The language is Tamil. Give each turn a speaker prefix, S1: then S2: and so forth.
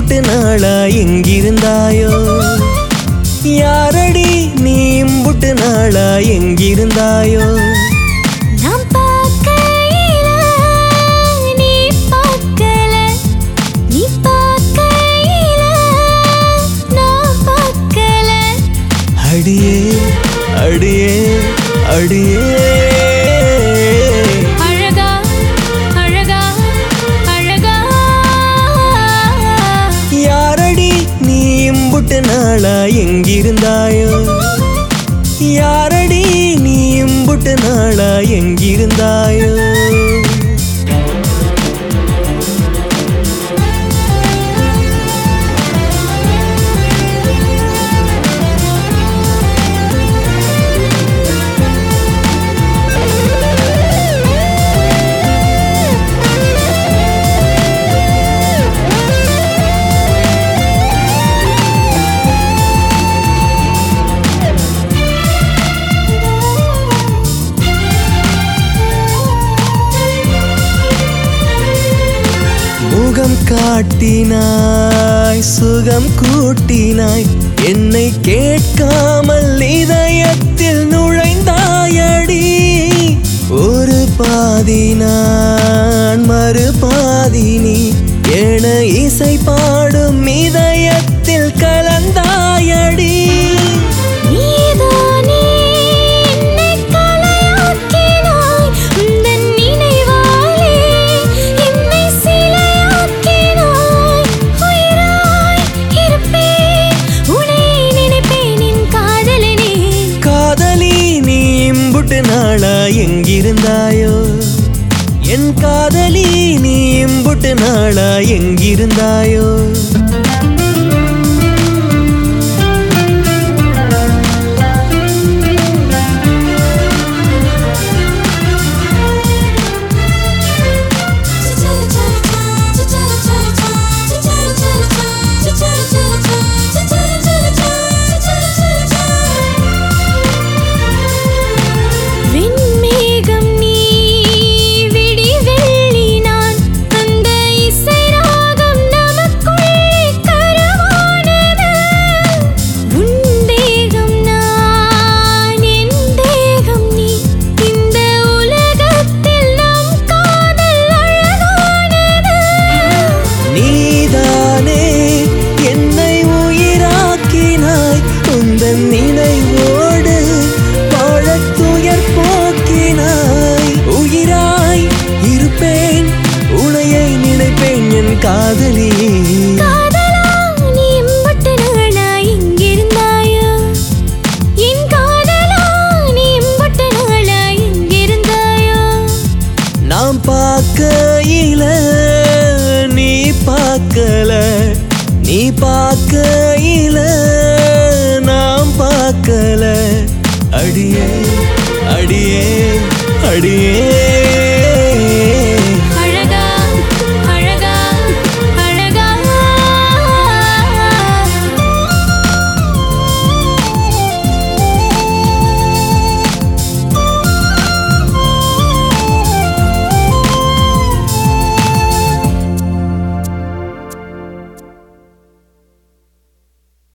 S1: இம்புட்டு நாளா எங்கிருந்தாயோ யாரடி நீ இம்புட்டு நாளா எங்கிருந்தாயோ அடியே அடியே அடியே
S2: அழகா அழகா அழகா
S1: யாரடி நீ இம்புட்டு நாளா எங்கிருந்தாயோ யாரடி நீ இம்புட்டு நாளா எங்கிருந்தாயோ முகம் காட்டினாய் சுகம் கூட்டினாய் என்னை கேட்காமல் இதயத்தில் நுழைந்தாயடி ஒரு பாதி நான் மறு பாதி நீ என இசை பாடும் இதயத்தில் கலந்தாயடி நாளா எங்கிருந்தாயோ என் காதலி நீ இம்புட்டு நாளா எங்கிருந்தாயோ நினைவோடு வாழத்துயர் போக்கினாய் உயிராய் இருப்பேன் உனையை நினைப்பேன் என் காதலி நாம் பார்க்கையில நீ பார்க்கல நீ பார்க்கையில நாம் பார்க்கல அடியே அடியே அடியே